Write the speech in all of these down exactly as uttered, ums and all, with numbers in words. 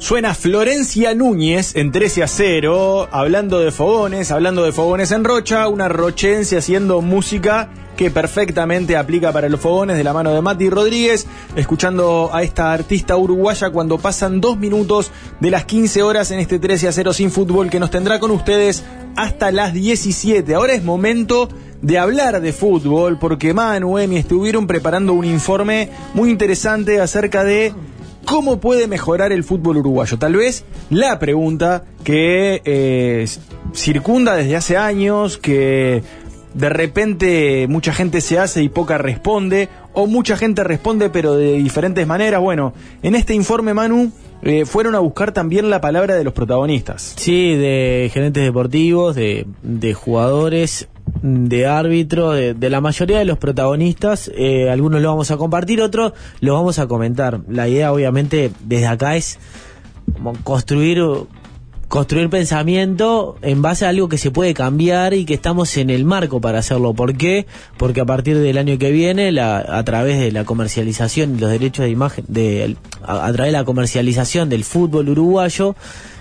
Suena Florencia Núñez en trece a cero, hablando de fogones, hablando de fogones en Rocha, una rochense haciendo música que perfectamente aplica para los fogones, de la mano de Mati Rodríguez, escuchando a esta artista uruguaya cuando pasan dos minutos de las quince horas en este trece a cero sin fútbol, que nos tendrá con ustedes hasta las diecisiete. Ahora es momento de hablar de fútbol, porque Manu, Emi, estuvieron preparando un informe muy interesante acerca de cómo puede mejorar el fútbol uruguayo. Tal vez la pregunta que eh, circunda desde hace años, que de repente mucha gente se hace y poca responde, o mucha gente responde pero de diferentes maneras. Bueno, en este informe, Manu, eh, fueron a buscar también la palabra de los protagonistas. Sí, de gerentes deportivos, de, de jugadores, de árbitros, de, de la mayoría de los protagonistas. Eh, algunos lo vamos a compartir, otros lo vamos a comentar. La idea, obviamente, desde acá es como construir construir pensamiento en base a algo que se puede cambiar y que estamos en el marco para hacerlo. ¿Por qué? Porque a partir del año que viene, la, a través de la comercialización de los derechos de imagen, de, a, a través de la comercialización del fútbol uruguayo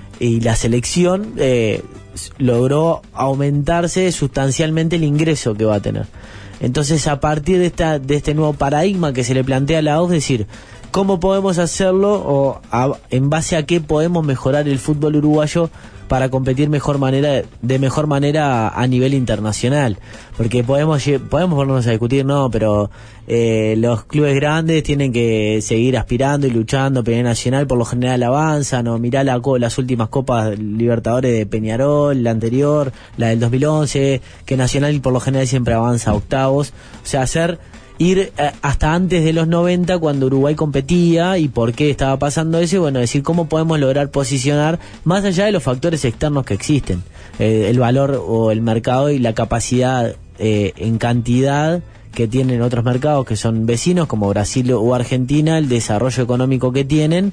y la selección, eh, logró aumentarse sustancialmente el ingreso que va a tener. Entonces, a partir de esta de este nuevo paradigma que se le plantea a la O F, es decir, ¿cómo podemos hacerlo o a, en base a qué podemos mejorar el fútbol uruguayo para competir mejor manera de mejor manera a, a nivel internacional? Porque podemos podemos ponernos a discutir, no, pero eh, los clubes grandes tienen que seguir aspirando y luchando. Peñarol Nacional por lo general avanza, no, mirá la, las últimas Copas Libertadores de Peñarol, la anterior, la del dos mil once, que Nacional por lo general siempre avanza a octavos. O sea, hacer ir eh, hasta antes de los noventa, cuando Uruguay competía y por qué estaba pasando eso, y bueno, decir cómo podemos lograr posicionar más allá de los factores externos que existen, eh, el valor o el mercado y la capacidad eh, en cantidad que tienen otros mercados que son vecinos como Brasil o Argentina, el desarrollo económico que tienen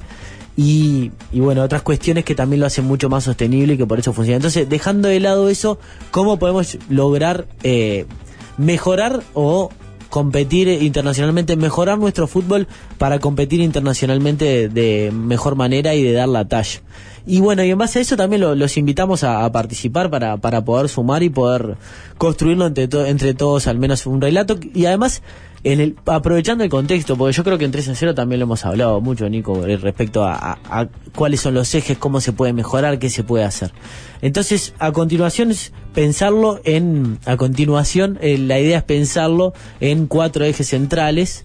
y, y bueno, otras cuestiones que también lo hacen mucho más sostenible y que por eso funciona. Entonces, dejando de lado eso, ¿cómo podemos lograr eh, mejorar o competir internacionalmente, mejorar nuestro fútbol para competir internacionalmente de, de mejor manera y de dar la talla? Y bueno, y en base a eso también lo, los invitamos a, a participar para, para poder sumar y poder construirlo entre, to, entre todos, al menos un relato, y además en el, aprovechando el contexto, porque yo creo que en tres a cero también lo hemos hablado mucho, Nico, respecto a, a, a cuáles son los ejes, cómo se puede mejorar, qué se puede hacer. Entonces, a continuación es pensarlo en, a continuación eh, la idea es pensarlo en cuatro ejes centrales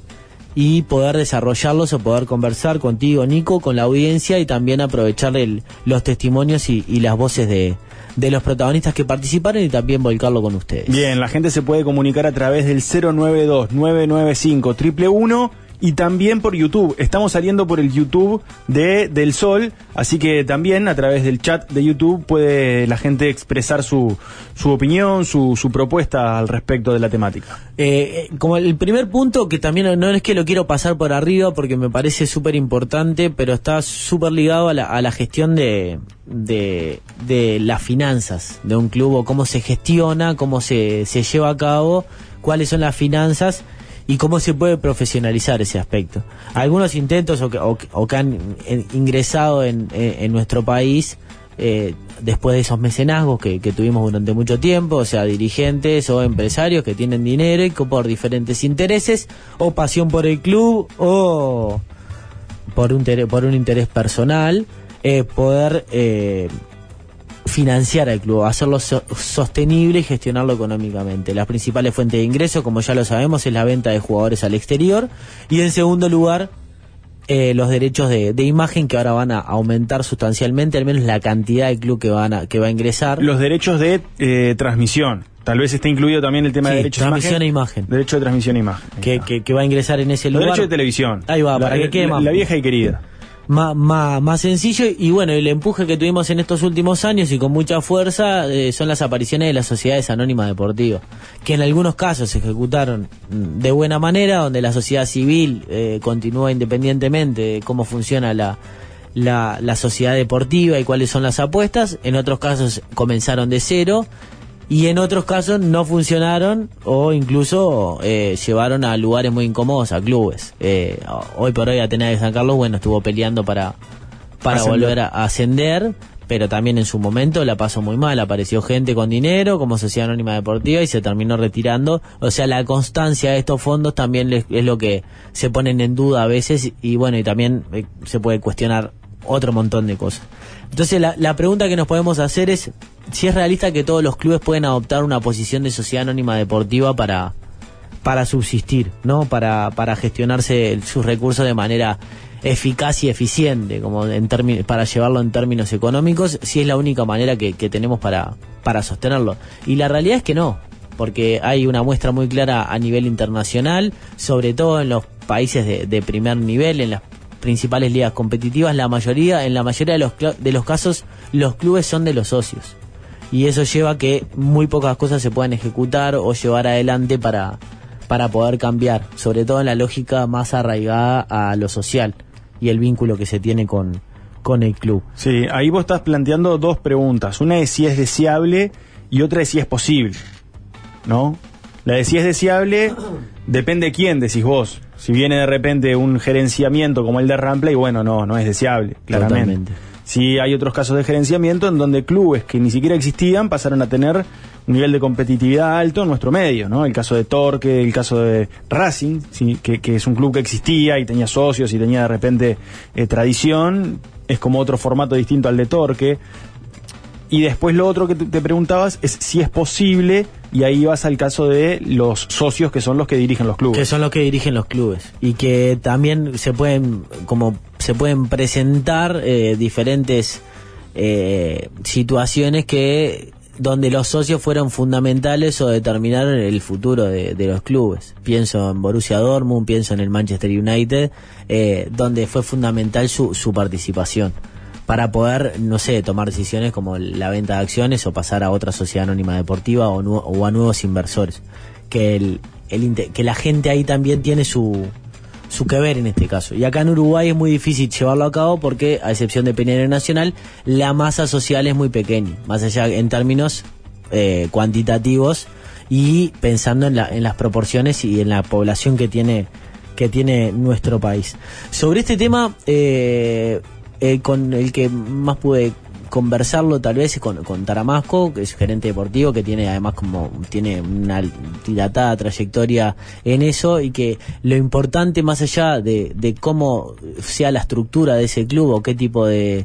y poder desarrollarlos o poder conversar contigo, Nico, con la audiencia, y también aprovechar el, los testimonios y, y las voces de, de los protagonistas que participaron y también volcarlo con ustedes. Bien, la gente se puede comunicar a través del cero nueve dos, nueve nueve cinco, uno uno uno y también por YouTube. Estamos saliendo por el YouTube de Del Sol, así que también a través del chat de YouTube puede la gente expresar su, su opinión, su, su propuesta al respecto de la temática. Eh, como el primer punto, que también no es que lo quiero pasar por arriba porque me parece súper importante, pero está súper ligado a la, a la gestión de, de, de las finanzas de un club, o cómo se gestiona, cómo se, se lleva a cabo, cuáles son las finanzas y cómo se puede profesionalizar ese aspecto. Algunos intentos o que, o, o que han en, ingresado en, en, en nuestro país eh, después de esos mecenazgos que, que tuvimos durante mucho tiempo, o sea, dirigentes o empresarios que tienen dinero y que por diferentes intereses o pasión por el club o por un, por un interés personal, eh, poder eh, financiar al club, hacerlo so- sostenible y gestionarlo económicamente. Las principales fuentes de ingreso, como ya lo sabemos, es la venta de jugadores al exterior, y en segundo lugar eh, los derechos de, de imagen, que ahora van a aumentar sustancialmente, al menos la cantidad de club que van a, que va a ingresar. Los derechos de eh, transmisión, tal vez esté incluido también el tema sí, de derechos transmisión de imagen, e imagen. Derecho de transmisión e imagen. Que, que, que va a ingresar en ese Los lugar. derechos de televisión. Ahí va, la, para que quede la, más. La vieja y querida. Más, más, más sencillo, y bueno, el empuje que tuvimos en estos últimos años y con mucha fuerza eh, son las apariciones de las sociedades anónimas deportivas, que en algunos casos se ejecutaron de buena manera, donde la sociedad civil eh, continúa independientemente de cómo funciona la, la, la sociedad deportiva y cuáles son las apuestas. En otros casos comenzaron de cero, y en otros casos no funcionaron o incluso eh, llevaron a lugares muy incómodos a clubes. Eh, hoy por hoy Atenas de San Carlos, bueno, estuvo peleando para para ascender. volver a ascender, pero también en su momento la pasó muy mal, apareció gente con dinero como Sociedad Anónima Deportiva y se terminó retirando. O sea, la constancia de estos fondos también es, es lo que se ponen en duda a veces, y bueno, y también eh, se puede cuestionar otro montón de cosas. Entonces la, la pregunta que nos podemos hacer es si es realista que todos los clubes pueden adoptar una posición de Sociedad Anónima Deportiva para, para subsistir, ¿no? Para, para gestionarse el, sus recursos de manera eficaz y eficiente, como en términos, para llevarlo en términos económicos, si es la única manera que, que tenemos para, para sostenerlo. Y la realidad es que no, porque hay una muestra muy clara a nivel internacional, sobre todo en los países de, de primer nivel, en las principales ligas competitivas, la mayoría, en la mayoría de los, de los casos, los clubes son de los socios. Y eso lleva a que muy pocas cosas se puedan ejecutar o llevar adelante para, para poder cambiar, sobre todo en la lógica más arraigada a lo social y el vínculo que se tiene con, con el club. Sí, ahí vos estás planteando dos preguntas. Una es si es deseable y otra es si es posible, ¿no? La de si es deseable depende de quién, decís vos. Si viene de repente un gerenciamiento como el de Rampla, y bueno, no, no es deseable, claramente. Totalmente. Sí, hay otros casos de gerenciamiento en donde clubes que ni siquiera existían pasaron a tener un nivel de competitividad alto en nuestro medio, ¿no? El caso de Torque, el caso de Racing, sí, que, que es un club que existía y tenía socios y tenía de repente eh, tradición, es como otro formato distinto al de Torque. Y después lo otro que te preguntabas es si es posible, y ahí vas al caso de los socios que son los que dirigen los clubes. Que son los que dirigen los clubes. Y que también se pueden, como se pueden presentar eh, diferentes eh, situaciones que donde los socios fueron fundamentales o determinaron el futuro de, de los clubes. Pienso en Borussia Dortmund, pienso en el Manchester United, eh, donde fue fundamental su, su participación para poder, no sé, tomar decisiones como la venta de acciones o pasar a otra sociedad anónima deportiva o, nu- o a nuevos inversores. Que el, el inte- que la gente ahí también tiene su su que ver en este caso. Y acá en Uruguay es muy difícil llevarlo a cabo porque, a excepción de Peñarol Nacional, la masa social es muy pequeña, más allá en términos eh, cuantitativos y pensando en, la, en las proporciones y en la población que tiene que tiene nuestro país. Sobre este tema, eh, eh, con el que más pude conversarlo tal vez con, con Taramasco, que es gerente deportivo, que tiene además como tiene una dilatada trayectoria en eso, y que lo importante más allá de, de cómo sea la estructura de ese club o qué tipo de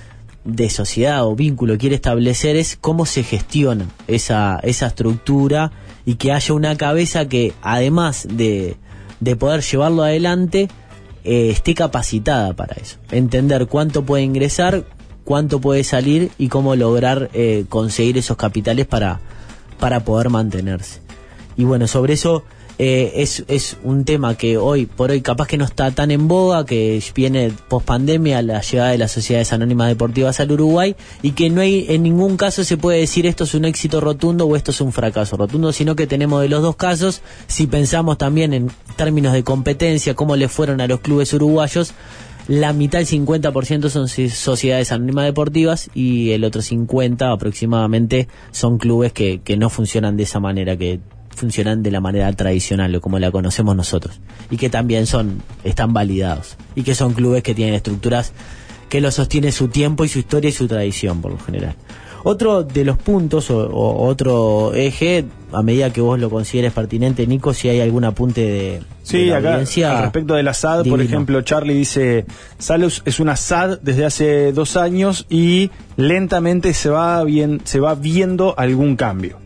de sociedad o vínculo quiere establecer es cómo se gestiona esa, esa estructura, y que haya una cabeza que además de, de poder llevarlo adelante eh, esté capacitada para eso, entender cuánto puede ingresar, cuánto puede salir y cómo lograr eh, conseguir esos capitales para, para poder mantenerse. Y bueno, sobre eso eh, es, es un tema que hoy por hoy capaz que no está tan en boga, que viene post pandemia la llegada de las sociedades anónimas deportivas al Uruguay, y que no hay en ningún caso se puede decir esto es un éxito rotundo o esto es un fracaso rotundo, sino que tenemos de los dos casos. Si pensamos también en términos de competencia, cómo le fueron a los clubes uruguayos, la mitad, el cincuenta por ciento son sociedades anónimas deportivas y el otro cincuenta aproximadamente son clubes que, que no funcionan de esa manera, que funcionan de la manera tradicional o como la conocemos nosotros, y que también son están validados, y que son clubes que tienen estructuras que lo sostiene su tiempo y su historia y su tradición por lo general. Otro de los puntos o, o otro eje, a medida que vos lo consideres pertinente, Nico, si hay algún apunte de, sí, de la acá, audiencia. Al respecto de la S A D, divino. Por ejemplo, Charlie dice, Salus es una S A D desde hace dos años y lentamente se va, bien, se va viendo algún cambio.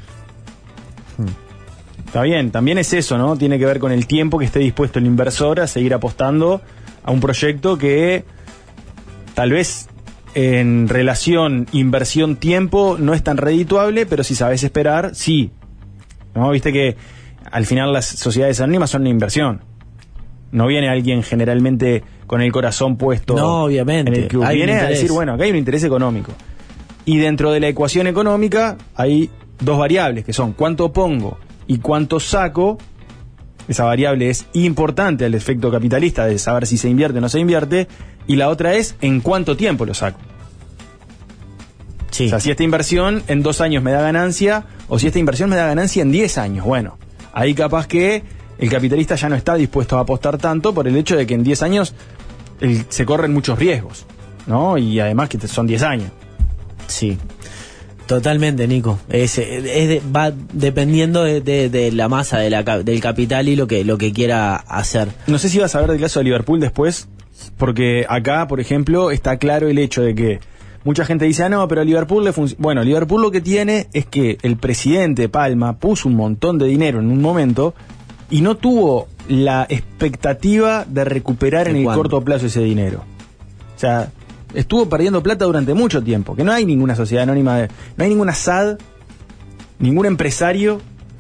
Hmm. Está bien, también es eso, ¿no? Tiene que ver con el tiempo que esté dispuesto el inversor a seguir apostando a un proyecto que tal vez en relación inversión-tiempo no es tan redituable, pero si sabes esperar, sí. ¿No? Viste que al final las sociedades anónimas son una inversión. No viene alguien generalmente con el corazón puesto no, obviamente, en el club. hay Viene un a interés. decir, bueno, acá hay un interés económico. Y dentro de la ecuación económica hay dos variables, que son cuánto pongo y cuánto saco. Esa variable es importante al efecto capitalista de saber si se invierte o no se invierte. Y la otra es en cuánto tiempo lo saco. Sí. O sea, si esta inversión en dos años me da ganancia, o si esta inversión me da ganancia en diez años. Bueno, ahí capaz que el capitalista ya no está dispuesto a apostar tanto por el hecho de que en diez años el, se corren muchos riesgos. ¿no? Y además que son diez años. Sí, totalmente, Nico. Es, es de, va dependiendo de, de, de la masa de la, del capital y lo que, lo que quiera hacer. No sé si vas a ver del caso de Liverpool después, porque acá, por ejemplo, está claro el hecho de que mucha gente dice, ah, no, pero a Liverpool le funciona. Bueno, Liverpool lo que tiene es que el presidente Palma puso un montón de dinero en un momento y no tuvo la expectativa de recuperar en el ¿Cuándo? corto plazo ese dinero. O sea, estuvo perdiendo plata durante mucho tiempo, que no hay ninguna sociedad anónima, de, no hay ninguna S A D, ningún empresario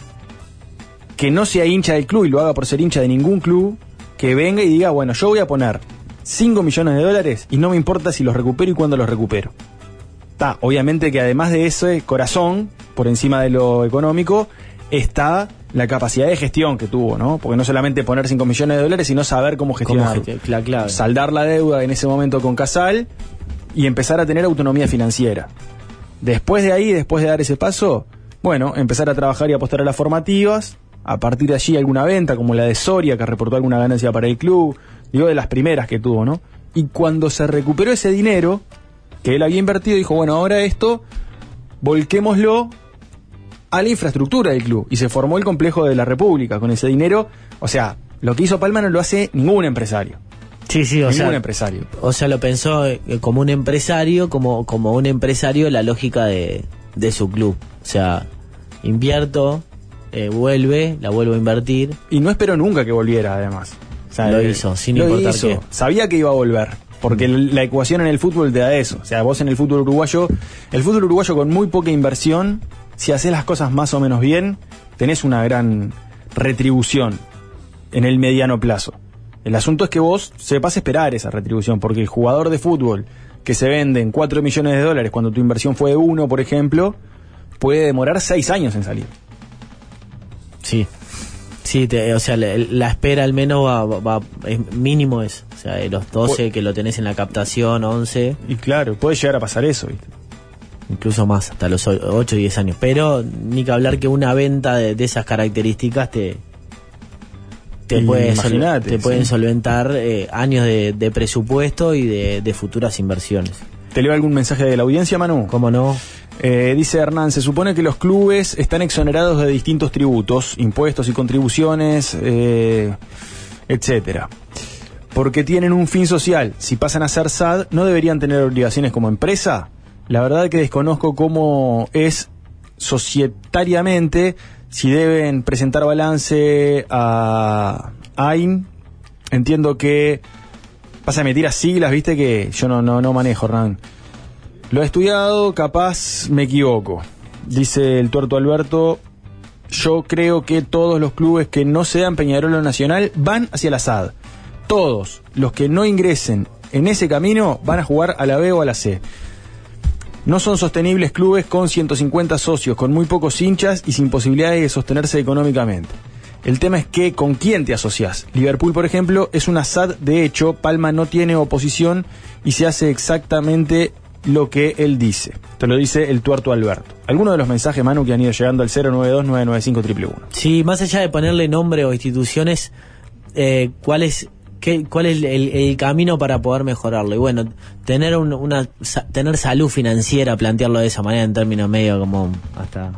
que no sea hincha del club y lo haga por ser hincha de ningún club, que venga y diga, bueno, yo voy a poner cinco millones de dólares y no me importa si los recupero y cuándo los recupero. Está, obviamente que además de ese corazón, por encima de lo económico, está la capacidad de gestión que tuvo, ¿no? Porque no solamente poner cinco millones de dólares, sino saber cómo gestionarlo. Gesti- la clave. Saldar la deuda en ese momento con Casal y empezar a tener autonomía financiera. Después de ahí, después de dar ese paso, bueno, empezar a trabajar y apostar a las formativas. A partir de allí alguna venta, como la de Soria, que reportó alguna ganancia para el club. Digo, de las primeras que tuvo, ¿no? Y cuando se recuperó ese dinero que él había invertido, dijo, bueno, ahora esto, volquémoslo a la infraestructura del club. Y se formó el complejo de la República con ese dinero. O sea, lo que hizo Palma no lo hace ningún empresario. Sí, sí, o ningún sea, empresario. O sea, lo pensó eh, como un empresario, como, como un empresario la lógica de, de su club. O sea, invierto, eh, vuelve, la vuelvo a invertir. Y no esperó nunca que volviera, además. O sea, Lo eh, hizo, sin lo importar hizo. qué. Sabía que iba a volver, porque mm. la ecuación en el fútbol te da eso. O sea, vos en el fútbol uruguayo, el fútbol uruguayo con muy poca inversión, si haces las cosas más o menos bien, tenés una gran retribución en el mediano plazo. El asunto es que vos sepas esperar esa retribución, porque el jugador de fútbol que se vende en cuatro millones de dólares cuando tu inversión fue de uno, por ejemplo, puede demorar seis años en salir. Sí. Sí, te, o sea, la, la espera al menos va, va, va es mínimo eso. O sea, de los doce que lo tenés en la captación, once. Y claro, puede llegar a pasar eso, ¿viste? Incluso más, hasta los ocho o diez años. Pero ni que hablar que una venta de, de esas características te te, puede sol, te pueden sí. solventar eh, años de, de presupuesto y de, de futuras inversiones. ¿Te leo algún mensaje de la audiencia, Manu? ¿Cómo no? Eh, dice Hernán, se supone que los clubes están exonerados de distintos tributos, impuestos y contribuciones, eh, etcétera. Porque tienen un fin social. Si pasan a ser S A D, ¿no deberían tener obligaciones como empresa? La verdad que desconozco cómo es societariamente, si deben presentar balance a A I N. Entiendo que pasa, me tiras siglas, viste que yo no, no, no manejo, Hernán. Lo he estudiado, capaz me equivoco. Dice el tuerto Alberto, yo creo que todos los clubes que no sean Peñarol o Nacional van hacia la S A D. Todos los que no ingresen en ese camino van a jugar a la B o a la C. No son sostenibles clubes con ciento cincuenta socios, con muy pocos hinchas y sin posibilidades de sostenerse económicamente. El tema es que con quién te asociás. Liverpool, por ejemplo, es una S A D de hecho, Palma no tiene oposición y se hace exactamente lo que él dice. Te lo dice el tuerto Alberto. ¿Alguno de los mensajes, Manu, que han ido llegando al cero nueve dos nueve nueve cinco uno uno uno? Sí, más allá de ponerle nombre o instituciones, eh, ¿cuál es, qué, cuál es el, el camino para poder mejorarlo? Y bueno, tener un, una tener salud financiera, plantearlo de esa manera en términos medio como hasta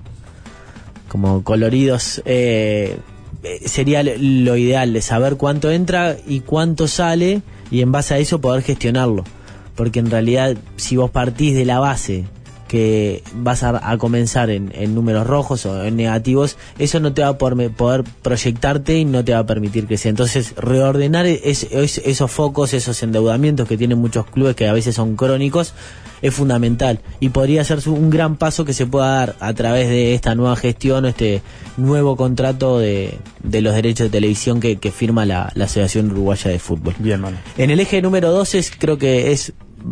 como coloridos, eh, sería lo ideal, de saber cuánto entra y cuánto sale y en base a eso poder gestionarlo. Porque en realidad, si vos partís de la base que vas a, a comenzar en, en números rojos o en negativos, eso no te va a poder, poder proyectarte y no te va a permitir crecer. Entonces, reordenar es, es, esos focos, esos endeudamientos que tienen muchos clubes que a veces son crónicos, es fundamental. Y podría ser un gran paso que se pueda dar a través de esta nueva gestión o este nuevo contrato de, de los derechos de televisión que, que firma la, la Asociación Uruguaya de Fútbol. Bien, mano. En el eje número dos es, creo que es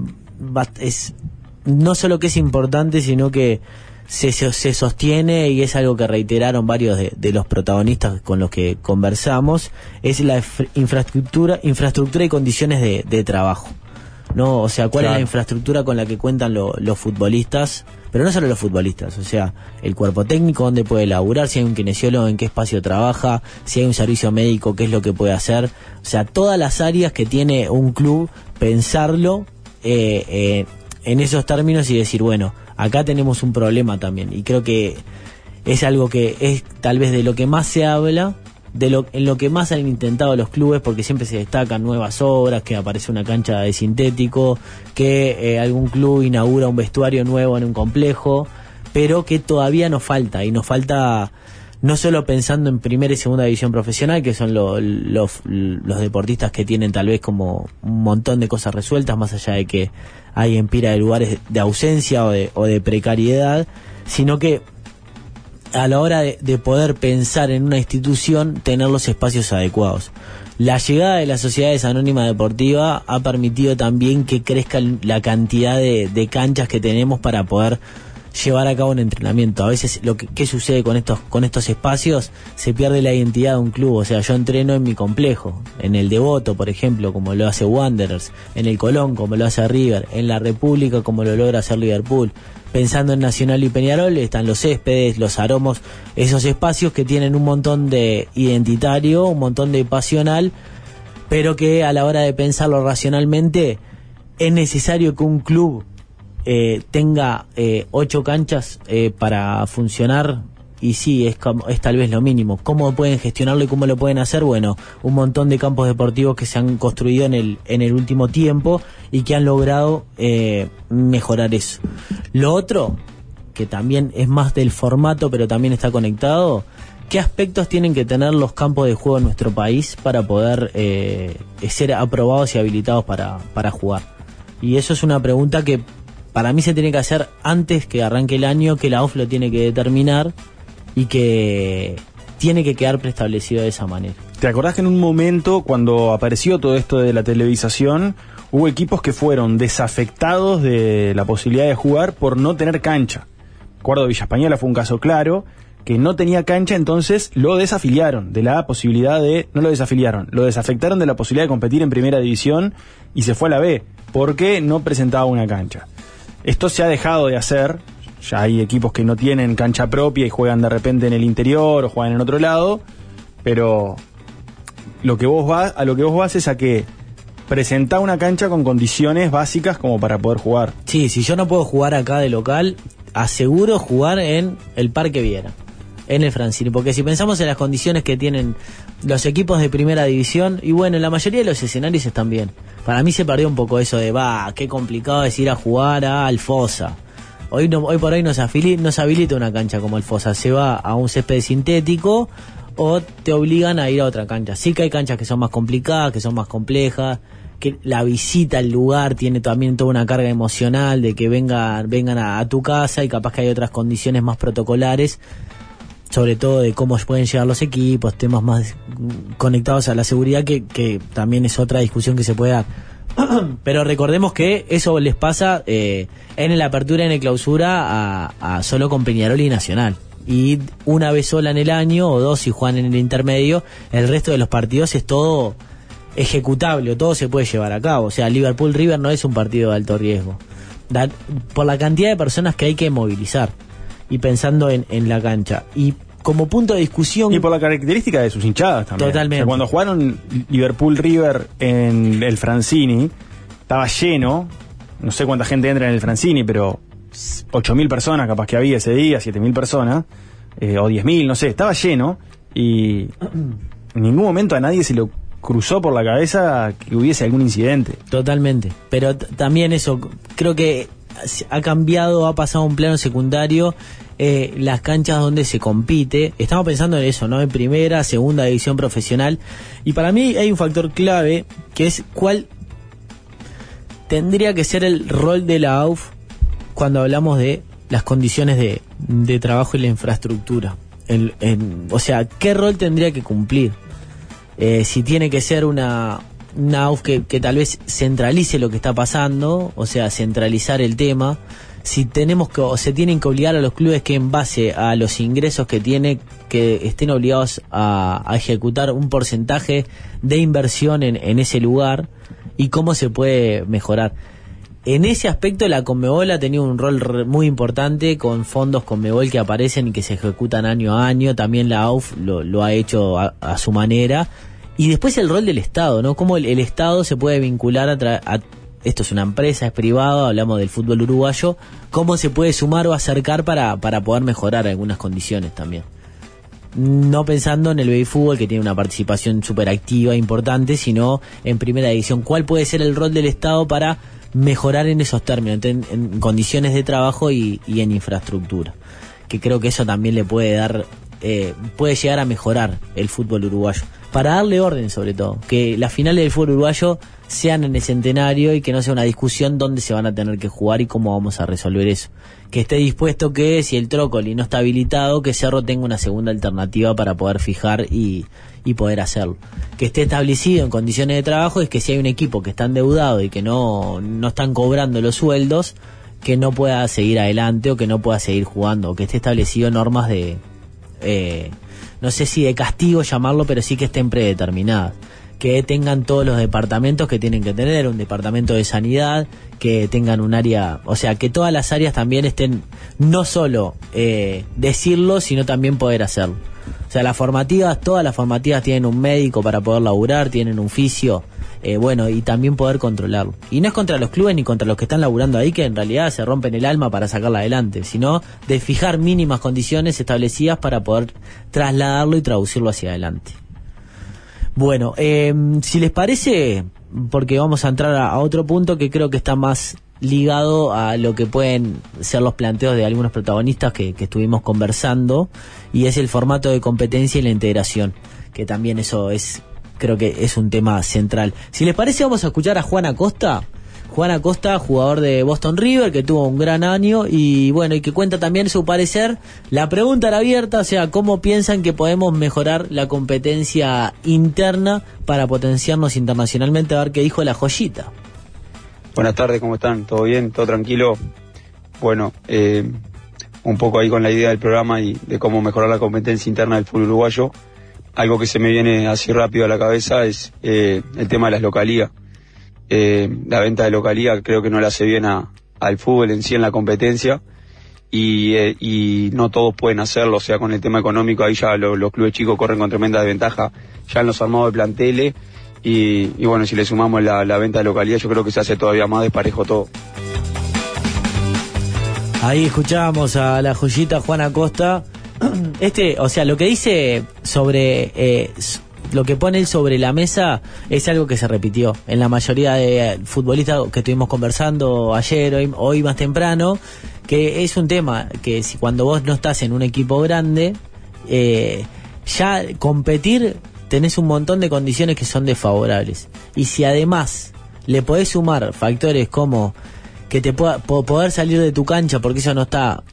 es no solo que es importante, sino que se, se, se sostiene y es algo que reiteraron varios de, de los protagonistas con los que conversamos, es la infraestructura infraestructura y condiciones de, de trabajo, ¿no? O sea, cuál claro. es la infraestructura con la que cuentan lo, los futbolistas, pero no solo los futbolistas, o sea, el cuerpo técnico, dónde puede laburar, si hay un kinesiólogo, en qué espacio trabaja, si hay un servicio médico, qué es lo que puede hacer, o sea, todas las áreas que tiene un club, pensarlo eh, eh, en esos términos y decir, bueno, acá tenemos un problema también. Y creo que es algo que es tal vez de lo que más se habla, de lo en lo que más han intentado los clubes, porque siempre se destacan nuevas obras, que aparece una cancha de sintético, que eh, algún club inaugura un vestuario nuevo en un complejo, pero que todavía nos falta, y nos falta no solo pensando en primera y segunda división profesional, que son lo, lo, los deportistas que tienen tal vez como un montón de cosas resueltas, más allá de que hay en pila de lugares de ausencia o de, o de precariedad, sino que a la hora de, de poder pensar en una institución, tener los espacios adecuados. La llegada de las sociedades anónimas deportivas ha permitido también que crezca la cantidad de, de canchas que tenemos para poder llevar a cabo un entrenamiento. A veces lo que ¿qué sucede con estos con estos espacios? Se pierde la identidad de un club. O sea, yo entreno en mi complejo, en el Devoto, por ejemplo, como lo hace Wanderers, en el Colón, como lo hace River, en la República, como lo logra hacer Liverpool. Pensando en Nacional y Peñarol, están los céspedes, los aromos, esos espacios que tienen un montón de identitario, un montón de pasional, pero que a la hora de pensarlo racionalmente, es necesario que un club eh, tenga eh, ocho canchas eh, para funcionar. Y sí, es, como, es tal vez lo mínimo. ¿Cómo pueden gestionarlo y cómo lo pueden hacer? Bueno, un montón de campos deportivos que se han construido en el en el último tiempo y que han logrado eh, mejorar eso. Lo otro, que también es más del formato, pero también está conectado, ¿qué aspectos tienen que tener los campos de juego en nuestro país para poder eh, ser aprobados y habilitados para, para jugar? Y eso es una pregunta que para mí se tiene que hacer antes que arranque el año, que la O F lo tiene que determinar y que tiene que quedar preestablecido de esa manera. ¿Te acordás que en un momento, cuando apareció todo esto de la televisación, hubo equipos que fueron desafectados de la posibilidad de jugar por no tener cancha? Recuerdo Villa Española fue un caso claro, que no tenía cancha, entonces lo desafiliaron de la posibilidad de... No lo desafiliaron, lo desafectaron de la posibilidad de competir en primera división y se fue a la B, porque no presentaba una cancha. Esto se ha dejado de hacer. Ya hay equipos que no tienen cancha propia y juegan de repente en el interior o juegan en otro lado, pero lo que vos vas, a lo que vos vas es a que presentá una cancha con condiciones básicas como para poder jugar. Sí, si yo no puedo jugar acá de local, aseguro jugar en el Parque Viera, en el Francini, porque si pensamos en las condiciones que tienen los equipos de primera división, y bueno, la mayoría de los escenarios están bien. Para mí se perdió un poco eso de, va, qué complicado es ir a jugar a Alfosa. Hoy, no, hoy por hoy nos, afili, nos habilita una cancha como el Fosa, se va a un césped sintético o te obligan a ir a otra cancha. Sí que hay canchas que son más complicadas, que son más complejas, que la visita al lugar tiene también toda una carga emocional de que venga, vengan a, a tu casa, y capaz que hay otras condiciones más protocolares, sobre todo de cómo pueden llegar los equipos, temas más conectados a la seguridad, que, que también es otra discusión que se puede dar. Pero recordemos que eso les pasa eh, en el apertura y en el clausura a, a solo con Peñarol y Nacional, y una vez sola en el año o dos si juegan en el intermedio. El resto de los partidos es todo ejecutable, o todo se puede llevar a cabo. O sea, Liverpool River no es un partido de alto riesgo da, por la cantidad de personas que hay que movilizar, y pensando en, en la cancha y como punto de discusión. Y por la característica de sus hinchadas también. Totalmente. O sea, cuando jugaron Liverpool River en el Francini, estaba lleno. No sé cuánta gente entra en el Francini, pero ocho mil personas capaz que había ese día, siete mil personas, eh, o diez mil, no sé, estaba lleno. Y en ningún momento a nadie se le cruzó por la cabeza que hubiese algún incidente. Totalmente. Pero t- también eso, creo que ha cambiado, ha pasado a un plano secundario. Eh, las canchas donde se compite, estamos pensando en eso, ¿no? En primera, segunda división profesional, y para mí hay un factor clave que es cuál tendría que ser el rol de la A U F cuando hablamos de las condiciones de, de trabajo y la infraestructura. El, en, o sea, ¿qué rol tendría que cumplir? Eh, si tiene que ser una, una A U F que, que tal vez centralice lo que está pasando, o sea, centralizar el tema. Si tenemos que, o se tienen que obligar a los clubes que en base a los ingresos que tiene, que estén obligados a, a ejecutar un porcentaje de inversión en, en ese lugar, y cómo se puede mejorar. En ese aspecto la Conmebol ha tenido un rol re, muy importante, con fondos Conmebol que aparecen y que se ejecutan año a año. También la A U F lo, lo ha hecho a, a su manera. Y después el rol del Estado, ¿no? Cómo el, el Estado se puede vincular a, tra- a esto es una empresa, es privado, hablamos del fútbol uruguayo, cómo se puede sumar o acercar para, para poder mejorar algunas condiciones también. No pensando en el baby fútbol, que tiene una participación súper activa, importante, sino en primera división. ¿Cuál puede ser el rol del Estado para mejorar en esos términos, en, en condiciones de trabajo y, y en infraestructura? Que creo que eso también le puede dar, eh, puede llegar a mejorar el fútbol uruguayo. Para darle orden, sobre todo, que las finales del fútbol uruguayo sean en el centenario y que no sea una discusión dónde se van a tener que jugar y cómo vamos a resolver eso. Que esté dispuesto que, si el Trócoli no está habilitado, que Cerro tenga una segunda alternativa para poder fijar y, y poder hacerlo. Que esté establecido en condiciones de trabajo, es que si hay un equipo que está endeudado y que no, no están cobrando los sueldos, que no pueda seguir adelante o que no pueda seguir jugando, o que esté establecido normas de... Eh, no sé si de castigo llamarlo, pero sí que estén predeterminadas. Que tengan todos los departamentos que tienen que tener, un departamento de sanidad, que tengan un área, o sea, que todas las áreas también estén, no solo eh, decirlo, sino también poder hacerlo. O sea, las formativas, todas las formativas tienen un médico para poder laburar, tienen un fisio, eh, bueno, y también poder controlarlo. Y no es contra los clubes ni contra los que están laburando ahí, que en realidad se rompen el alma para sacarla adelante, sino de fijar mínimas condiciones establecidas para poder trasladarlo y traducirlo hacia adelante. Bueno, eh, si les parece, porque vamos a entrar a, a otro punto que creo que está más ligado a lo que pueden ser los planteos de algunos protagonistas que, que estuvimos conversando, y es el formato de competencia y la integración, que también eso es, creo que es un tema central. Si les parece, vamos a escuchar a Juan Acosta. Juan Acosta, jugador de Boston River, que tuvo un gran año y bueno, y que cuenta también su parecer. La pregunta era abierta, o sea, ¿cómo piensan que podemos mejorar la competencia interna para potenciarnos internacionalmente? A ver qué dijo la joyita. Buenas tardes, ¿cómo están? ¿Todo bien? ¿Todo tranquilo? Bueno, eh, un poco ahí con la idea del programa y de cómo mejorar la competencia interna del fútbol uruguayo. Algo que se me viene así rápido a la cabeza es eh, el tema de las localías. Eh, la venta de localía creo que no le hace bien a, al fútbol en sí en la competencia y, eh, y no todos pueden hacerlo, o sea, con el tema económico ahí ya lo, los clubes chicos corren con tremenda desventaja ya en los armados de planteles y, y bueno, si le sumamos la, la venta de localía yo creo que se hace todavía más desparejo todo. Ahí escuchábamos a la joyita Juan Acosta. Este, o sea, lo que dice sobre... Eh, lo que pone él sobre la mesa es algo que se repitió en la mayoría de futbolistas que estuvimos conversando ayer, hoy, hoy más temprano, que es un tema que si cuando vos no estás en un equipo grande, eh, ya competir tenés un montón de condiciones que son desfavorables. Y si además le podés sumar factores como que te pueda poder salir de tu cancha porque eso no está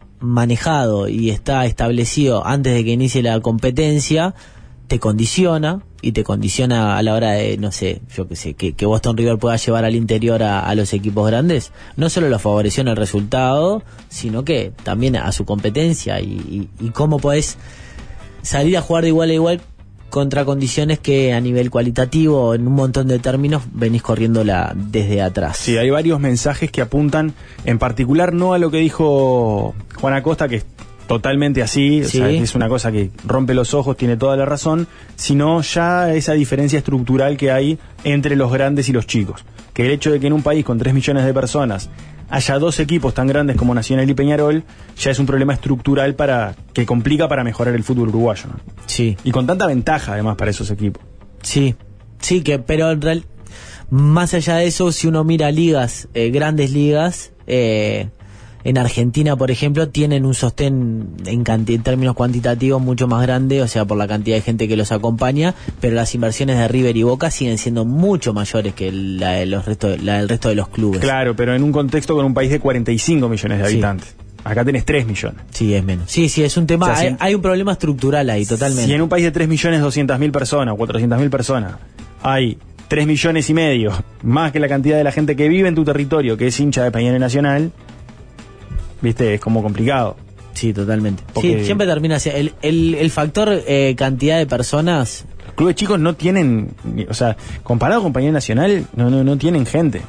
manejado y está establecido antes de que inicie la competencia, te condiciona y te condiciona a la hora de, no sé, yo qué sé, que, que Boston River pueda llevar al interior a, a los equipos grandes, no solo lo favoreció en el resultado, sino que también a su competencia y, y, y cómo podés salir a jugar de igual a igual contra condiciones que a nivel cualitativo, en un montón de términos, venís corriéndola desde atrás. Sí, hay varios mensajes que apuntan, en particular no a lo que dijo Juan Acosta, que es totalmente así, sí. O sea, es una cosa que rompe los ojos, tiene toda la razón, sino ya esa diferencia estructural que hay entre los grandes y los chicos. Que el hecho de que en un país con tres millones de personas haya dos equipos tan grandes como Nacional y Peñarol, ya es un problema estructural para que complica para mejorar el fútbol uruguayo, ¿no? Sí. Y con tanta ventaja además para esos equipos. Sí, sí, que pero en real, más allá de eso, si uno mira ligas, eh, grandes ligas, eh, en Argentina, por ejemplo, tienen un sostén en, canti- en términos cuantitativos mucho más grande, o sea, por la cantidad de gente que los acompaña, pero las inversiones de River y Boca siguen siendo mucho mayores que la, de los resto, la del resto de los clubes. Claro, pero en un contexto con un país de cuarenta y cinco millones de habitantes. Sí. Acá tenés tres millones. Sí, es menos. Sí, sí, es un tema, o sea, hay, si, hay un problema estructural ahí, totalmente. Si en un país de tres millones doscientas mil personas o cuatrocientas mil personas hay tres millones y medio, más que la cantidad de la gente que vive en tu territorio, que es hincha de Peñarol Nacional, viste, es como complicado. Sí, totalmente. Porque sí, siempre termina así. El, el, el factor eh, cantidad de personas. Los clubes chicos no tienen, o sea, comparado con Peñarol Nacional, no, no, no tienen gente.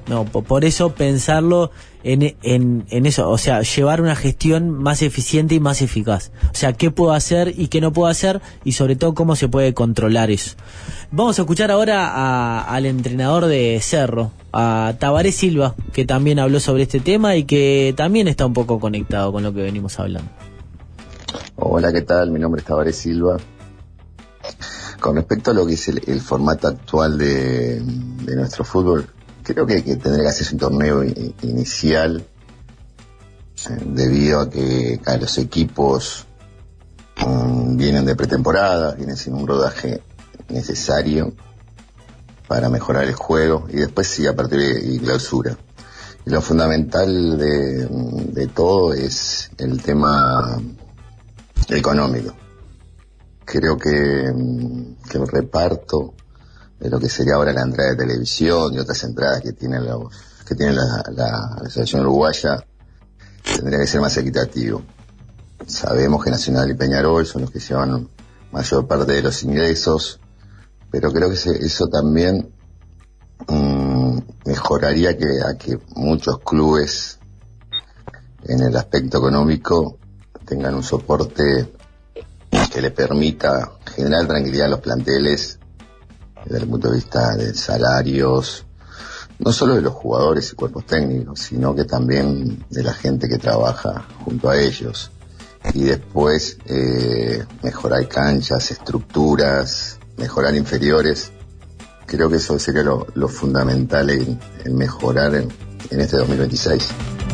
No, por, por eso pensarlo en, en, en eso, o sea, llevar una gestión más eficiente y más eficaz. O sea, qué puedo hacer y qué no puedo hacer, y sobre todo cómo se puede controlar eso. Vamos a escuchar ahora a, al entrenador de Cerro, a Tabaré Silva, que también habló sobre este tema y que también está un poco conectado con lo que venimos hablando. Hola, ¿qué tal? Mi nombre es Tabaré Silva. Con respecto a lo que es el, el formato actual de, de nuestro fútbol, creo que, que tendría que hacerse un torneo i- inicial eh, debido a que a los equipos um, vienen de pretemporada, vienen sin un rodaje necesario para mejorar el juego, y después sí a partir de y clausura. Y lo fundamental de, de todo es el tema económico. Creo que, que el reparto de lo que sería ahora la entrada de televisión y otras entradas que tiene, los, que tiene la, la, la Asociación Uruguaya tendría que ser más equitativo. Sabemos que Nacional y Peñarol son los que llevan mayor parte de los ingresos, pero creo que se, eso también mmm, mejoraría que, a que muchos clubes en el aspecto económico tengan un soporte que le permita generar tranquilidad a los planteles desde el punto de vista de salarios, no solo de los jugadores y cuerpos técnicos, sino que también de la gente que trabaja junto a ellos. Y después eh, mejorar canchas, estructuras, mejorar inferiores. Creo que eso sería lo, lo fundamental en, en mejorar en, en este dos mil veintiséis.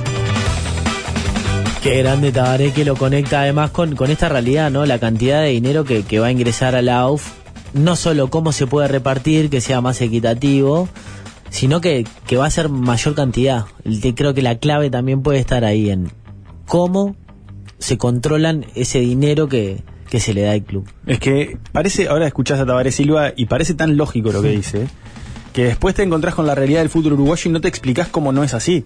Qué grande Tabaré, que lo conecta además con, con esta realidad, ¿no? La cantidad de dinero que, que va a ingresar a la A U F, no solo cómo se puede repartir, que sea más equitativo, sino que, que va a ser mayor cantidad. El, creo que la clave también puede estar ahí en cómo se controlan ese dinero que, que se le da al club. Es que parece, ahora escuchás a Tabaré Silva y parece tan lógico lo que dice, que después te encontrás con la realidad del fútbol uruguayo y no te explicás cómo no es así.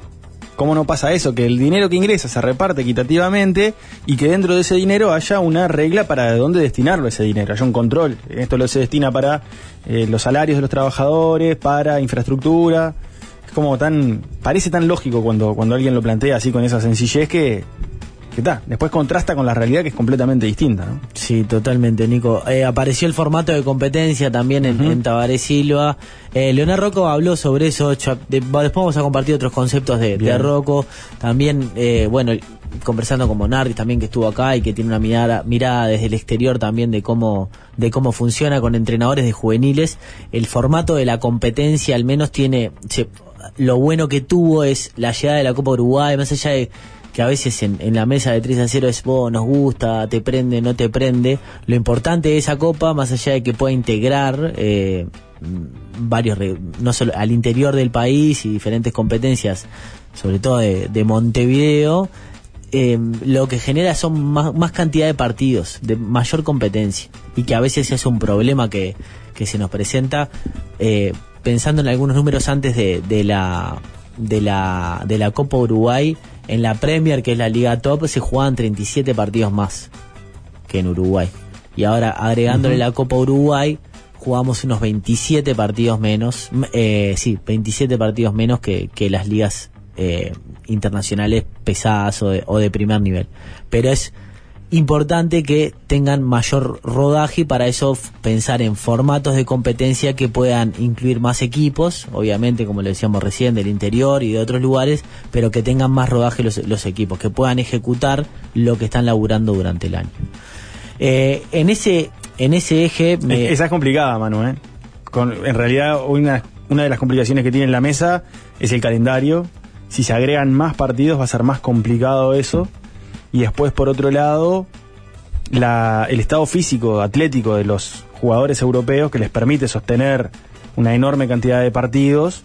¿Cómo no pasa eso? Que el dinero que ingresa se reparte equitativamente y que dentro de ese dinero haya una regla para de dónde destinarlo ese dinero, haya un control. Esto lo se destina para eh, los salarios de los trabajadores, para infraestructura. Es como tan, parece tan lógico cuando, cuando alguien lo plantea así con esa sencillez que, que está, después contrasta con la realidad que es completamente distinta, ¿no? Sí, totalmente, Nico. Eh, apareció el formato de competencia también en, uh-huh. en Tabaré Silva. Eh, Leonel Rocco habló sobre eso. De, después vamos a compartir otros conceptos de, de Rocco. También, eh, bueno, conversando con Bonardis también, que estuvo acá y que tiene una mirada, mirada desde el exterior también de cómo, de cómo funciona con entrenadores de juveniles. El formato de la competencia al menos tiene, se, lo bueno que tuvo es la llegada de la Copa Uruguay, más allá de que a veces en, en la mesa de tres a cero es, vos, nos gusta, te prende, no te prende. Lo importante de esa copa, más allá de que pueda integrar eh, varios, no solo al interior del país y diferentes competencias, sobre todo de, de Montevideo, eh, lo que genera son más, más cantidad de partidos, de mayor competencia, y que a veces es un problema que, que se nos presenta, eh, pensando en algunos números antes de, de la de la de la Copa Uruguay. En la Premier, que es la liga top, se jugaban treinta y siete partidos más que en Uruguay. Y ahora, agregándole uh-huh. la Copa Uruguay, jugamos unos veintisiete partidos menos, eh, sí, veintisiete partidos menos que, que las ligas eh, internacionales pesadas o de, o de primer nivel. Pero es importante que tengan mayor rodaje, y para eso pensar en formatos de competencia que puedan incluir más equipos, obviamente, como le decíamos recién, del interior y de otros lugares, pero que tengan más rodaje los, los equipos, que puedan ejecutar lo que están laburando durante el año. Eh, en ese en ese eje... Me... Esa es complicada, Manu, ¿eh? Con, en realidad, una, una de las complicaciones que tiene la mesa es el calendario. Si se agregan más partidos va a ser más complicado eso. Y después, por otro lado, la, el estado físico, atlético de los jugadores europeos, que les permite sostener una enorme cantidad de partidos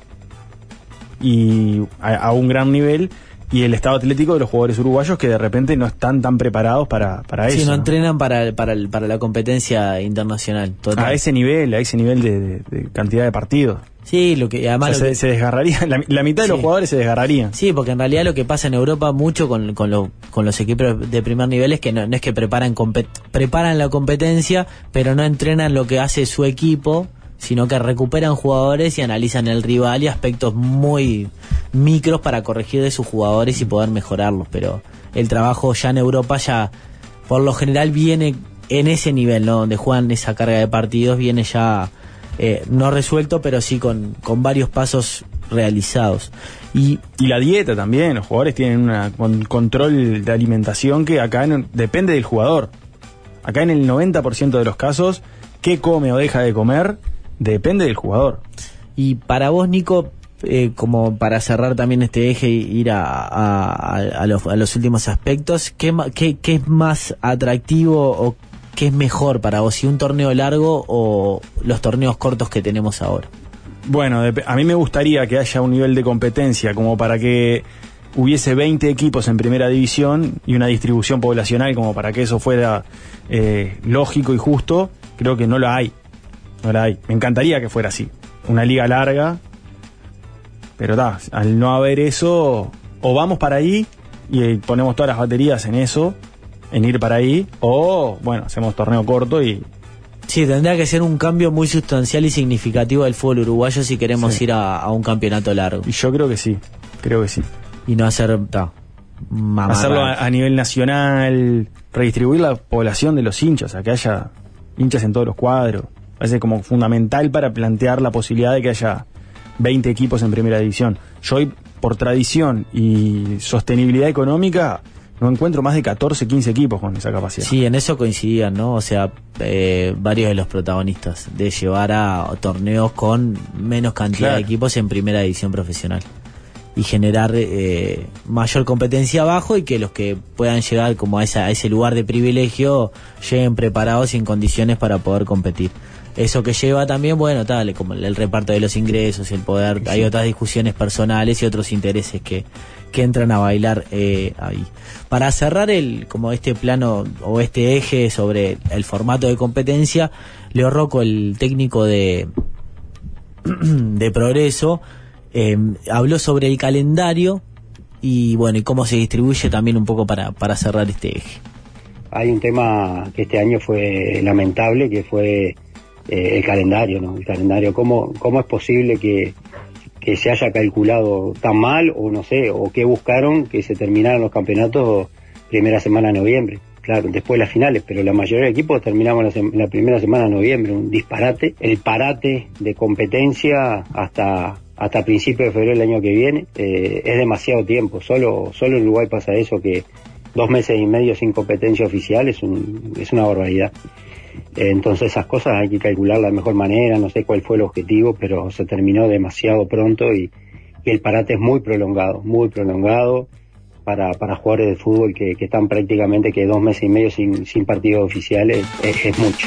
y a, a un gran nivel, y el estado atlético de los jugadores uruguayos, que de repente no están tan preparados para, para sí, eso. Sí, no ¿no? entrenan para, para, para la competencia internacional. Total. A ese nivel, a ese nivel de, de, de cantidad de partidos. Sí, lo que además o sea, lo se, que... se desgarraría, la, la mitad de sí. los jugadores se desgarrarían. Sí, porque en realidad lo que pasa en Europa mucho con, con, lo, con los equipos de primer nivel es que no, no es que preparan compet- preparan la competencia, pero no entrenan lo que hace su equipo, sino que recuperan jugadores y analizan el rival y aspectos muy micros para corregir de sus jugadores y poder mejorarlos, pero el trabajo ya en Europa ya por lo general viene en ese nivel, ¿no? Donde juegan esa carga de partidos, viene ya eh, no resuelto, pero sí con, con varios pasos realizados. Y, y la dieta también, los jugadores tienen una, un control de alimentación que acá no, depende del jugador. Acá en el noventa por ciento de los casos, qué come o deja de comer depende del jugador. Y para vos, Nico, eh, como para cerrar también este eje y ir a, a, a, los, a los últimos aspectos, ¿qué, qué, ¿qué es más atractivo o qué es mejor para vos, si un torneo largo o los torneos cortos que tenemos ahora? Bueno, a mí me gustaría que haya un nivel de competencia como para que hubiese veinte equipos en primera división y una distribución poblacional como para que eso fuera eh, lógico y justo. Creo que no la hay. No la hay. Me encantaría que fuera así. Una liga larga. Pero ta, al no haber eso, o vamos para ahí y ponemos todas las baterías en eso, en ir para ahí, o bueno, hacemos torneo corto y... Sí, tendría que ser un cambio muy sustancial y significativo del fútbol uruguayo si queremos sí. ir a, a un campeonato largo. Y yo creo que sí, creo que sí. Y no hacer... Ta, hacerlo a, a nivel nacional, redistribuir la población de los hinchas, a que haya hinchas en todos los cuadros. Parece como fundamental para plantear la posibilidad de que haya veinte equipos en primera división. Yo hoy, por tradición y sostenibilidad económica, no encuentro más de catorce, quince equipos con esa capacidad. Sí, en eso coincidían, ¿no? O sea, eh, varios de los protagonistas de llevar a torneos con menos cantidad claro. de equipos en primera división profesional y generar eh, mayor competencia abajo y que los que puedan llegar como a, esa, a ese lugar de privilegio lleguen preparados y en condiciones para poder competir. Eso que lleva también, bueno, tal, como el reparto de los ingresos y el poder, sí. hay otras discusiones personales y otros intereses que, que entran a bailar eh, ahí. Para cerrar el como este plano o este eje sobre el formato de competencia, Leo Rocco, el técnico de, de Progreso, eh, habló sobre el calendario y bueno, y cómo se distribuye también un poco para, para cerrar este eje. Hay un tema que este año fue lamentable, que fue Eh, el calendario, ¿no? El calendario, ¿cómo, cómo es posible que, que se haya calculado tan mal, o no sé, o qué buscaron que se terminaran los campeonatos primera semana de noviembre? Claro, después las finales, pero la mayoría de equipos terminamos la, sem- la primera semana de noviembre, un disparate. El parate de competencia hasta hasta principios de febrero del año que viene eh, es demasiado tiempo. Solo solo en Uruguay pasa eso, que dos meses y medio sin competencia oficial es, un, es una barbaridad. Entonces esas cosas hay que calcular de la mejor manera, no sé cuál fue el objetivo, pero se terminó demasiado pronto y, y el parate es muy prolongado, muy prolongado para, para jugadores de fútbol que, que están prácticamente que dos meses y medio sin, sin partidos oficiales, es, es mucho.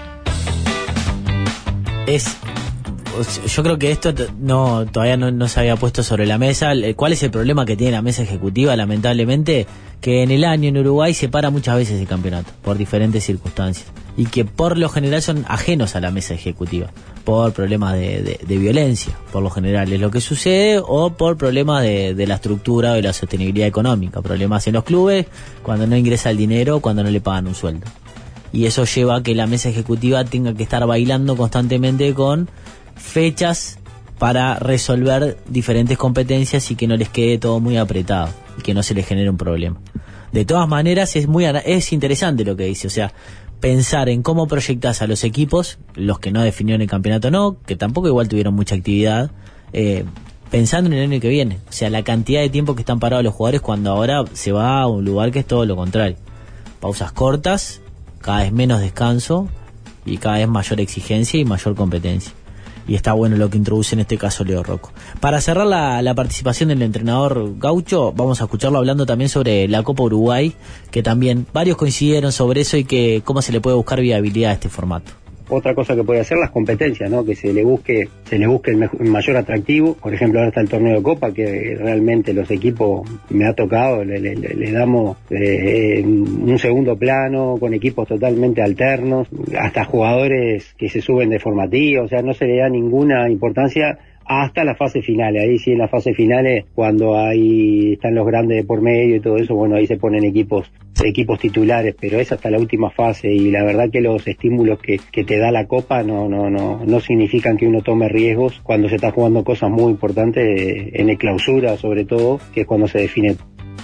Es, yo creo que esto no todavía no, no se había puesto sobre la mesa. ¿Cuál es el problema que tiene la mesa ejecutiva? Lamentablemente, que en el año en Uruguay se para muchas veces el campeonato, por diferentes circunstancias, y que por lo general son ajenos a la mesa ejecutiva, por problemas de, de, de violencia, por lo general es lo que sucede, o por problemas de, de la estructura o de la sostenibilidad económica, problemas en los clubes, cuando no ingresa el dinero, cuando no le pagan un sueldo. Y eso lleva a que la mesa ejecutiva tenga que estar bailando constantemente con fechas para resolver diferentes competencias y que no les quede todo muy apretado y que no se les genere un problema. De todas maneras es muy es interesante lo que dice, o sea, pensar en cómo proyectás a los equipos, los que no definieron el campeonato no, que tampoco igual tuvieron mucha actividad, eh, pensando en el año que viene, o sea, la cantidad de tiempo que están parados los jugadores cuando ahora se va a un lugar que es todo lo contrario. Pausas cortas, cada vez menos descanso y cada vez mayor exigencia y mayor competencia. Y está bueno lo que introduce en este caso Leo Rocco. Para cerrar la, la participación del entrenador gaucho, vamos a escucharlo hablando también sobre la Copa Uruguay, que también varios coincidieron sobre eso y que cómo se le puede buscar viabilidad a este formato. Otra cosa que puede hacer las competencias, ¿no? Que se le busque se le busque el, mejor, el mayor atractivo. Por ejemplo, ahora está el torneo de Copa, que realmente los equipos, me ha tocado, le, le, le damos eh, un segundo plano, con equipos totalmente alternos, hasta jugadores que se suben de formativa, o sea, no se le da ninguna importancia hasta las fases finales. Ahí sí, en las fases finales, cuando ahí están los grandes de por medio y todo eso, bueno, ahí se ponen equipos equipos titulares, pero es hasta la última fase, y la verdad que los estímulos que, que te da la Copa no no no no significan que uno tome riesgos cuando se está jugando cosas muy importantes, eh, en el clausura sobre todo, que es cuando se define.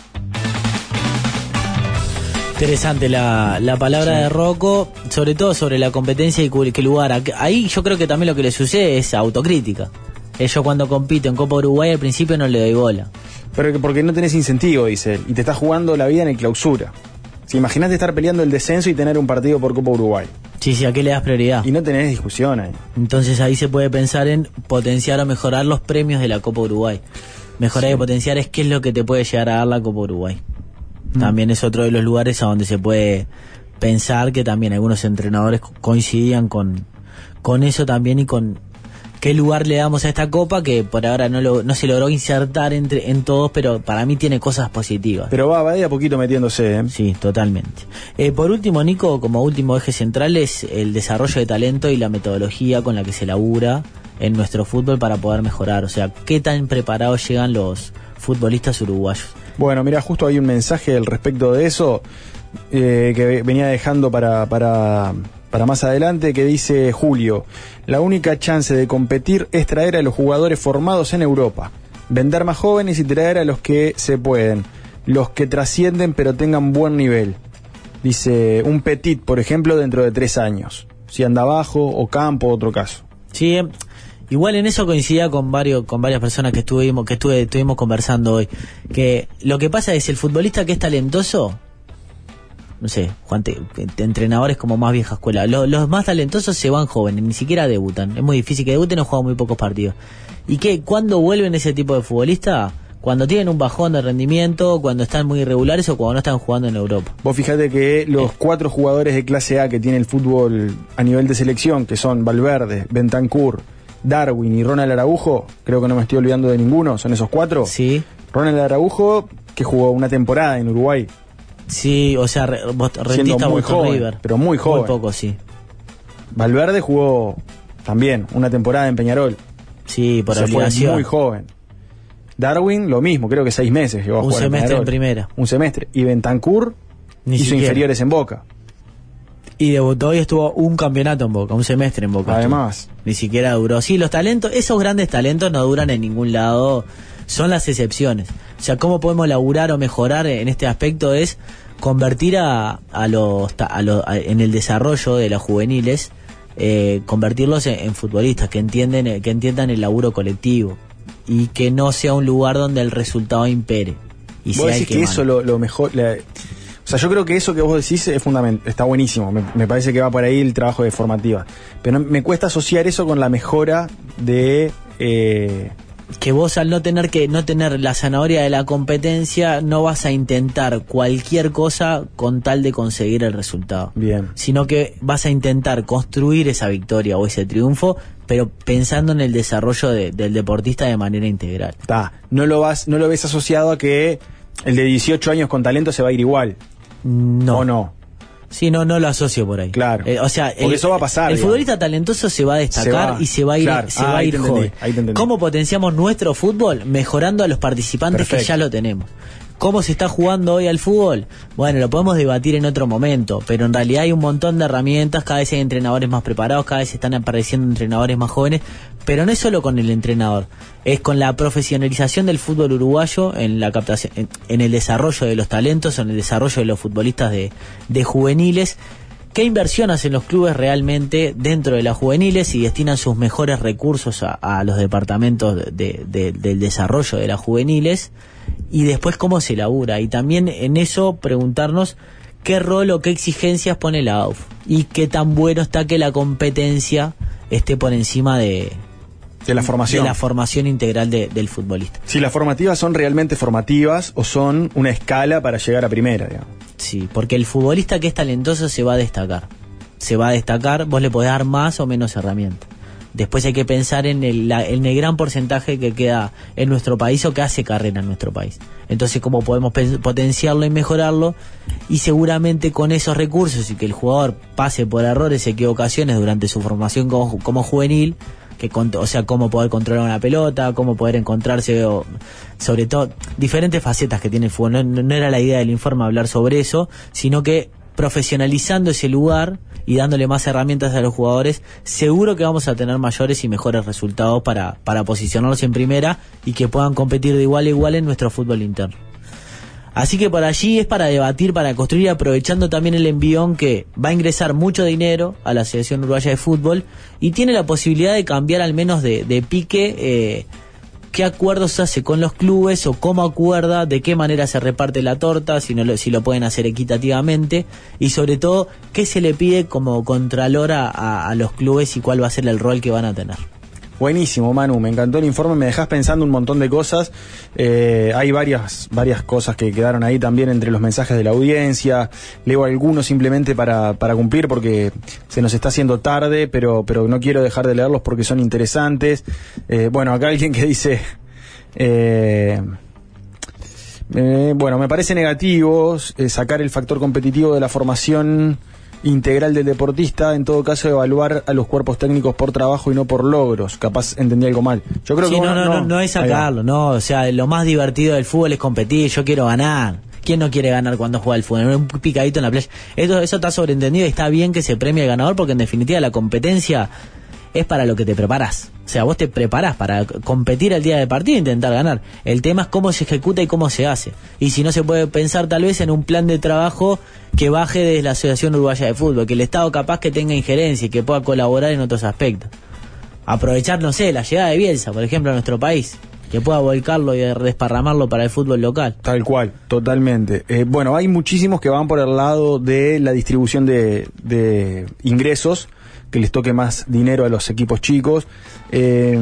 Interesante la, la palabra sí. de Rocco, sobre todo sobre la competencia y qué lugar. Ahí yo creo que también lo que le sucede es autocrítica. Yo cuando compito en Copa Uruguay al principio no le doy bola. Pero que porque no tenés incentivo, dice él, y te estás jugando la vida en el clausura. Si imaginate estar peleando el descenso y tener un partido por Copa Uruguay. Sí, sí, ¿a qué le das prioridad? Y no tenés discusión ahí. Entonces ahí se puede pensar en potenciar o mejorar los premios de la Copa Uruguay. Mejorar sí. y potenciar es qué es lo que te puede llegar a dar la Copa Uruguay. Mm. También es otro de los lugares a donde se puede pensar que también algunos entrenadores coincidían con, con eso también, y con qué lugar le damos a esta Copa, que por ahora no lo, no se logró insertar entre en todos, pero para mí tiene cosas positivas. Pero va, va de a poquito metiéndose, ¿eh? Sí, totalmente. Eh, por último, Nico, como último eje central es el desarrollo de talento y la metodología con la que se labura en nuestro fútbol para poder mejorar. O sea, ¿qué tan preparados llegan los futbolistas uruguayos? Bueno, mira, justo hay un mensaje al respecto de eso eh, que venía dejando para... para Para más adelante, que dice Julio: la única chance de competir es traer a los jugadores formados en Europa, vender más jóvenes y traer a los que se pueden, los que trascienden pero tengan buen nivel. Dice un Petit, por ejemplo, dentro de tres años, si anda abajo, o Campo, otro caso. Sí, eh, igual en eso coincidía con varios con varias personas que estuvimos que estuve, estuvimos conversando hoy, que lo que pasa es el futbolista que es talentoso, no sé, Juan, te, te, entrenadores como más vieja escuela, los, los más talentosos se van jóvenes, ni siquiera debutan, es muy difícil que debuten o juegan muy pocos partidos. ¿Y qué? ¿Cuándo vuelven ese tipo de futbolistas? Cuando tienen un bajón de rendimiento, cuando están muy irregulares o cuando no están jugando en Europa. Vos fijate que los cuatro jugadores de clase A que tiene el fútbol a nivel de selección, que son Valverde, Bentancur, Darwin y Ronald Araujo, creo que no me estoy olvidando de ninguno, son esos cuatro. Sí. Ronald Araujo, que jugó una temporada en Uruguay. Sí, o sea, re, rentista muy joven, River. Pero muy joven. Muy poco, sí. Valverde jugó también una temporada en Peñarol. Sí, por o sea, obligación. Fue muy joven. Darwin, lo mismo, creo que seis meses llegó a Un jugar semestre en, en primera. Un semestre. Y Bentancur Ni hizo siquiera. inferiores en Boca. Y debutó y estuvo un campeonato en Boca, un semestre en Boca. Además. Estuvo. Ni siquiera duró. Sí, los talentos, esos grandes talentos no duran en ningún lado, son las excepciones. O sea, cómo podemos laburar o mejorar en este aspecto es convertir a, a los, a los a, en el desarrollo de los juveniles, eh, convertirlos en, en futbolistas que entienden que entiendan el laburo colectivo y que no sea un lugar donde el resultado impere. Y vos decís que, que eso lo, lo mejor, la, o sea, yo creo que eso que vos decís es fundamental, está buenísimo, me, me parece que va por ahí el trabajo de formativa, pero no, me cuesta asociar eso con la mejora de eh, que vos al no tener que no tener la zanahoria de la competencia no vas a intentar cualquier cosa con tal de conseguir el resultado. Bien. Sino que vas a intentar construir esa victoria o ese triunfo, pero pensando en el desarrollo de, del deportista de manera integral. Está, no lo vas, no lo ves asociado a que el de dieciocho años con talento se va a ir igual. No. ¿O no? Sí, no, no lo asocio por ahí. Claro. Eh, o sea, porque el, eso va a pasar. El digamos. futbolista talentoso se va a destacar se va, y se va a ir, claro. se ah, va a ir joven. ¿Cómo entendí. potenciamos nuestro fútbol? Mejorando a los participantes Perfecto. Que ya lo tenemos. ¿Cómo se está jugando hoy al fútbol? Bueno, lo podemos debatir en otro momento, pero en realidad hay un montón de herramientas, cada vez hay entrenadores más preparados, cada vez están apareciendo entrenadores más jóvenes, pero no es solo con el entrenador, es con la profesionalización del fútbol uruguayo, en la captación, en, en el desarrollo de los talentos, en el desarrollo de los futbolistas de, de juveniles. ¿Qué inversión hacen los clubes realmente dentro de las juveniles y destinan sus mejores recursos a, a los departamentos de, de, del desarrollo de las juveniles? Y después cómo se labura. Y también en eso preguntarnos qué rol o qué exigencias pone la A U F y qué tan bueno está que la competencia esté por encima de, de la formación, de la formación integral de, del futbolista. Si las formativas son realmente formativas o son una escala para llegar a primera, digamos. Sí, porque el futbolista que es talentoso se va a destacar. Se va a destacar, vos le podés dar más o menos herramientas. Después hay que pensar en el, la, en el gran porcentaje que queda en nuestro país o que hace carrera en nuestro país. Entonces, cómo podemos potenciarlo y mejorarlo, y seguramente con esos recursos y que el jugador pase por errores y equivocaciones durante su formación como, como juvenil, que o sea, cómo poder controlar una pelota, cómo poder encontrarse, o, sobre todo, diferentes facetas que tiene el fútbol. No, no era la idea del informe hablar sobre eso, sino que profesionalizando ese lugar y dándole más herramientas a los jugadores, seguro que vamos a tener mayores y mejores resultados para, para posicionarlos en primera y que puedan competir de igual a igual en nuestro fútbol interno. Así que por allí es para debatir, para construir, aprovechando también el envión que va a ingresar mucho dinero a la Asociación Uruguaya de Fútbol y tiene la posibilidad de cambiar al menos de, de pique eh, qué acuerdos hace con los clubes o cómo acuerda, de qué manera se reparte la torta, si, no lo, si lo pueden hacer equitativamente y sobre todo qué se le pide como contralor a, a, a los clubes y cuál va a ser el rol que van a tener. Buenísimo, Manu, me encantó el informe, me dejás pensando un montón de cosas. Eh, hay varias varias cosas que quedaron ahí también entre los mensajes de la audiencia. Leo algunos simplemente para, para cumplir porque se nos está haciendo tarde, pero, pero no quiero dejar de leerlos porque son interesantes. Eh, bueno, acá alguien que dice... Eh, eh, bueno, me parece negativo eh, sacar el factor competitivo de la formación integral del deportista, en todo caso evaluar a los cuerpos técnicos por trabajo y no por logros. Capaz entendí algo mal. Yo creo sí, que no, no, no, no, no es sacarlo, no, o sea, lo más divertido del fútbol es competir, yo quiero ganar. ¿Quién no quiere ganar cuando juega al fútbol? Un picadito en la playa. Eso, eso está sobreentendido y está bien que se premie al ganador porque en definitiva la competencia es para lo que te preparás. O sea, vos te preparás para competir el día del partido e intentar ganar. El tema es cómo se ejecuta y cómo se hace. Y si no, se puede pensar tal vez en un plan de trabajo que baje desde la Asociación Uruguaya de Fútbol, que el Estado capaz que tenga injerencia y que pueda colaborar en otros aspectos. Aprovechar, no sé, la llegada de Bielsa, por ejemplo, a nuestro país, que pueda volcarlo y desparramarlo para el fútbol local. Tal cual, totalmente. Eh, bueno, hay muchísimos que van por el lado de la distribución de, de ingresos, que les toque más dinero a los equipos chicos. Eh,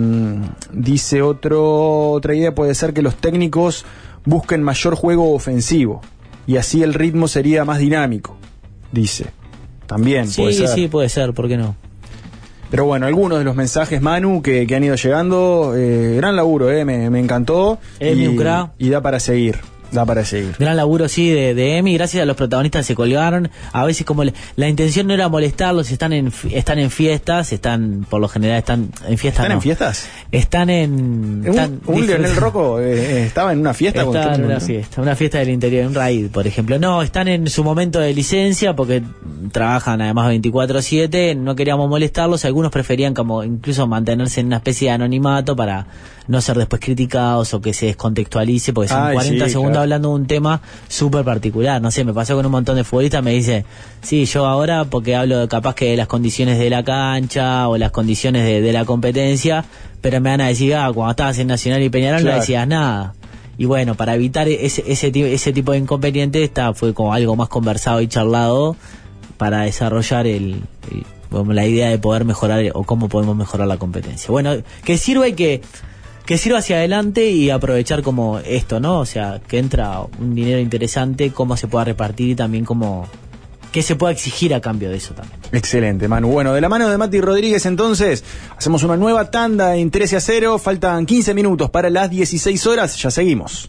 dice otro otra idea, puede ser que los técnicos busquen mayor juego ofensivo y así el ritmo sería más dinámico, dice. También sí, puede ser. Sí, sí, puede ser, ¿por qué no? Pero bueno, algunos de los mensajes, Manu, que, que han ido llegando, eh, gran laburo, eh, me, me encantó. Emi, y, Ucra. y da para seguir. Da para seguir. Gran laburo, sí, de, de Emi. Gracias a los protagonistas se colgaron. A veces como le, la intención no era molestarlos, están en están en fiestas, están por lo general están en fiestas. ¿Están no. en fiestas? Están en... Están un un Leonel Rocco eh, estaba en una fiesta. Estaba con en una fiesta, una fiesta del interior, un raid, por ejemplo. No, están en su momento de licencia porque trabajan además veinticuatro siete, no queríamos molestarlos, algunos preferían como incluso mantenerse en una especie de anonimato para no ser después criticados o que se descontextualice, porque son Ay, cuarenta sí, segundos claro. hablando de un tema súper particular. No sé, me pasó con un montón de futbolistas, me dice, sí, yo ahora porque hablo de, capaz que de las condiciones de la cancha o las condiciones de, de la competencia, pero me van a decir, ah, cuando estabas en Nacional y Peñarol claro. no decías nada. Y bueno, para evitar ese ese, ese tipo de inconveniente, esta fue como algo más conversado y charlado para desarrollar el, el como la idea de poder mejorar o cómo podemos mejorar la competencia. Bueno, que sirva y que que sirva hacia adelante y aprovechar como esto, ¿no? O sea, que entra un dinero interesante, cómo se pueda repartir y también cómo qué se pueda exigir a cambio de eso también. Excelente, Manu. Bueno, de la mano de Mati Rodríguez, entonces, hacemos una nueva tanda en trece a cero. Faltan quince minutos para las dieciséis horas. Ya seguimos.